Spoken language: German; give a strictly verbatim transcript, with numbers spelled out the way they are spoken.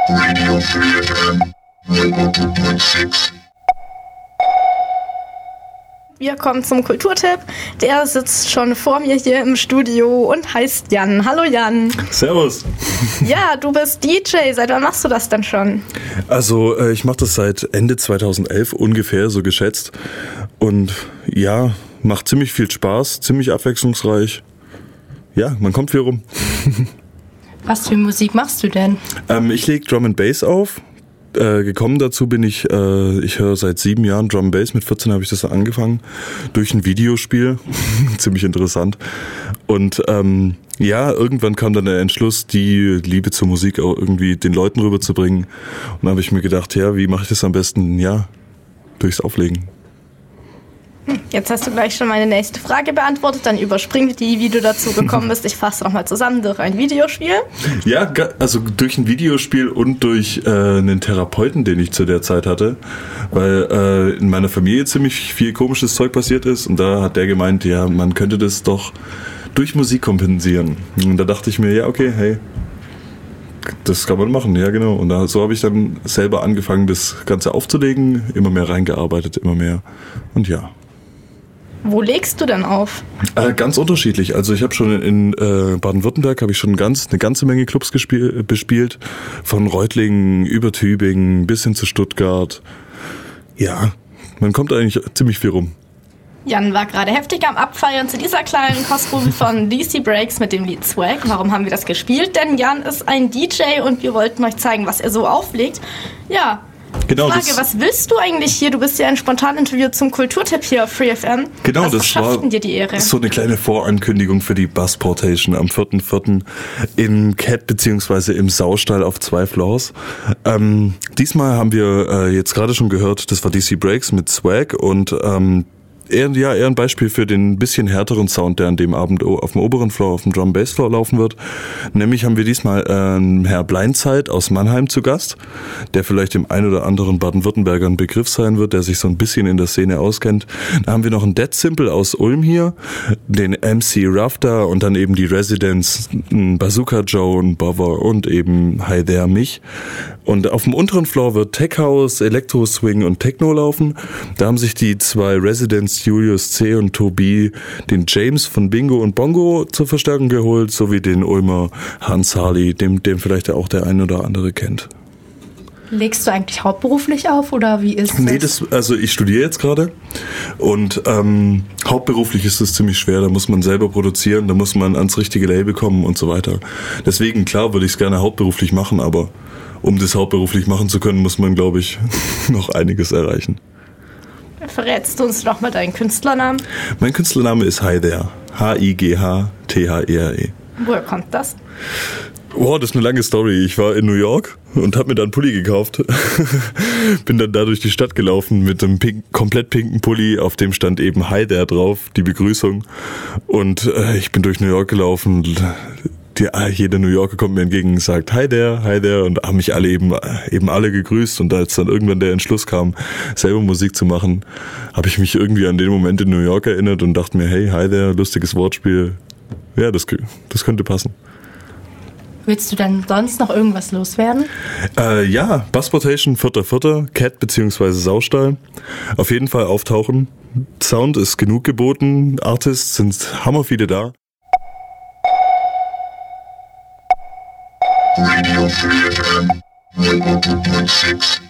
Radio Free F M neunundneunzig Komma sechs. Wir kommen zum Kulturtipp. Der sitzt schon vor mir hier im Studio und heißt Jan. Hallo Jan. Servus. Ja, du bist D J. Seit wann machst du das denn schon? Also äh, ich mache das seit Ende zweitausendelf ungefähr, so geschätzt. Und ja, macht ziemlich viel Spaß, ziemlich abwechslungsreich. Ja, man kommt viel rum. Was für Musik machst du denn? Ähm, ich lege Drum and Bass auf. Äh, gekommen dazu bin ich, äh, ich höre seit sieben Jahren Drum and Bass, mit vierzehn habe ich das angefangen, durch ein Videospiel, ziemlich interessant. Und ähm, ja, irgendwann kam dann der Entschluss, die Liebe zur Musik auch irgendwie den Leuten rüberzubringen. Und dann habe ich mir gedacht, ja, wie mache ich das am besten? Ja, durchs Auflegen. Jetzt hast du gleich schon meine nächste Frage beantwortet, dann überspring die, wie du dazu gekommen bist. Ich fasse nochmal zusammen, durch ein Videospiel. Ja, also durch ein Videospiel und durch äh, einen Therapeuten, den ich zu der Zeit hatte, weil äh, in meiner Familie ziemlich viel komisches Zeug passiert ist und da hat der gemeint, ja, man könnte das doch durch Musik kompensieren. Und da dachte ich mir, ja, okay, hey, das kann man machen, ja genau. Und da, so habe ich dann selber angefangen, das Ganze aufzulegen, immer mehr reingearbeitet, immer mehr und ja. Wo legst du denn auf? Äh, ganz unterschiedlich. Also ich habe schon in äh, Baden-Württemberg habe ich schon ganz, eine ganze Menge Clubs gespiel, bespielt. Von Reutlingen über Tübingen bis hin zu Stuttgart. Ja, man kommt eigentlich ziemlich viel rum. Jan war gerade heftig am Abfeiern zu dieser kleinen Kostprobe von D C Breaks mit dem Lied Swag. Warum haben wir das gespielt? Denn Jan ist ein D J und wir wollten euch zeigen, was er so auflegt. Ja. Genau, Frage, das, was willst du eigentlich hier? Du bist ja ein Spontaninterview zum Kulturtipp hier auf Free F M. Genau, was das war dir die Ehre? So eine kleine Vorankündigung für die Bussportation am vierten vierten im Cat bzw. im Saustall auf zwei Floors. Ähm, diesmal haben wir äh, jetzt gerade schon gehört, das war D C Breaks mit Swag und ähm, Eher, ja, eher ein Beispiel für den bisschen härteren Sound, der an dem Abend auf dem oberen Floor, auf dem Drum Bass Floor laufen wird. Nämlich haben wir diesmal äh, Herr Blindside aus Mannheim zu Gast, der vielleicht dem ein oder anderen Baden-Württemberger ein Begriff sein wird, der sich so ein bisschen in der Szene auskennt. Da haben wir noch einen Dead Simple aus Ulm hier, den M C Rafter und dann eben die Residents, Bazooka Joe, Bover und eben Hi There mich. Und auf dem unteren Floor wird Tech House, Electro Swing und Techno laufen. Da haben sich die zwei Residents Julius C. und Tobi den James von Bingo und Bongo zur Verstärkung geholt, sowie den Ulmer Hans Harley, dem, dem vielleicht auch der ein oder andere kennt. Legst du eigentlich hauptberuflich auf oder wie ist das? Nee, das, also ich studiere jetzt gerade und ähm, hauptberuflich ist es ziemlich schwer, da muss man selber produzieren, da muss man ans richtige Label kommen und so weiter. Deswegen, klar, würde ich es gerne hauptberuflich machen, aber um das hauptberuflich machen zu können, muss man, glaube ich, noch einiges erreichen. Verrätst du uns doch mal deinen Künstlernamen? Mein Künstlername ist Hi There. H I G H T H E R E. Woher kommt das? Wow, das ist eine lange Story. Ich war in New York und habe mir da einen Pulli gekauft. Bin dann da durch die Stadt gelaufen mit einem pink, komplett pinken Pulli, auf dem stand eben Hi There drauf, die Begrüßung. Und äh, ich bin durch New York gelaufen. Die, jeder New Yorker kommt mir entgegen und sagt Hi there, hi there und haben mich alle eben eben alle gegrüßt und als dann irgendwann der Entschluss kam, selber Musik zu machen, habe ich mich irgendwie an den Moment in New York erinnert und dachte mir, hey, hi there, lustiges Wortspiel, ja, das, das könnte passen. Willst du dann sonst noch irgendwas loswerden? Äh, ja, Bussportation, vierter vierter Cat bzw. Saustall. Auf jeden Fall auftauchen. Sound ist genug geboten, Artists sind hammer viele da. Radio Free F M neunundneunzig Komma sechs.